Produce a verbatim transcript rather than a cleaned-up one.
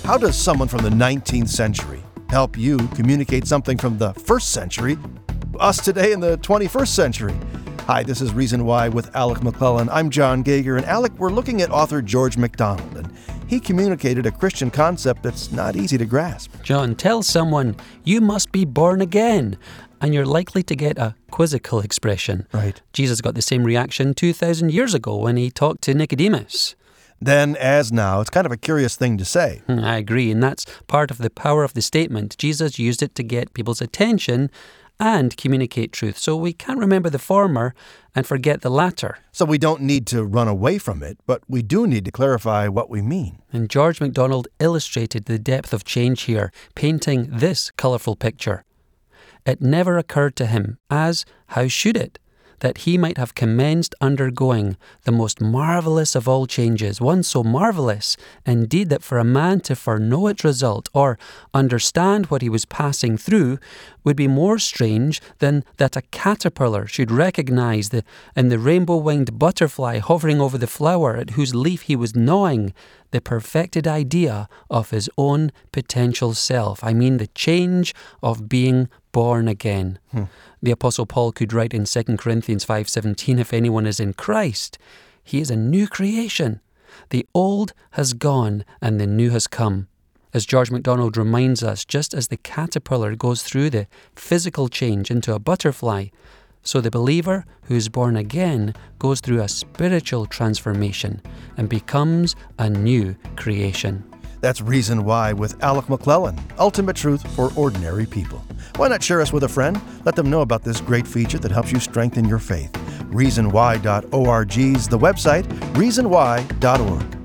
How does someone from the nineteenth century help you communicate something from the first century to us today in the twenty-first century? Hi, this is Reason Why with Alec McClellan. I'm John Geiger, and Alec, we're looking at author George MacDonald, and he communicated a Christian concept that's not easy to grasp. John, tell someone you must be born again, and you're likely to get a quizzical expression. Right. Jesus got the same reaction two thousand years ago when he talked to Nicodemus. Then, as now, it's kind of a curious thing to say. I agree, and that's part of the power of the statement. Jesus used it to get people's attention and communicate truth. So we can't remember the former and forget the latter. So we don't need to run away from it, but we do need to clarify what we mean. And George MacDonald illustrated the depth of change here, painting this colourful picture. It never occurred to him, as how should it, that he might have commenced undergoing the most marvellous of all changes, one so marvellous, indeed, that for a man to foreknow its result or understand what he was passing through would be more strange than that a caterpillar should recognise the, in the rainbow-winged butterfly hovering over the flower at whose leaf he was gnawing the perfected idea of his own potential self. I mean the change of being born again. Hmm. The Apostle Paul could write in Second Corinthians five seventeen, if anyone is in Christ, he is a new creation. The old has gone and the new has come. As George MacDonald reminds us, just as the caterpillar goes through the physical change into a butterfly, so the believer who is born again goes through a spiritual transformation and becomes a new creation. That's Reason Why with Alec McClellan, ultimate truth for ordinary people. Why not share us with a friend? Let them know about this great feature that helps you strengthen your faith. reason why dot org is the website, reason why dot org.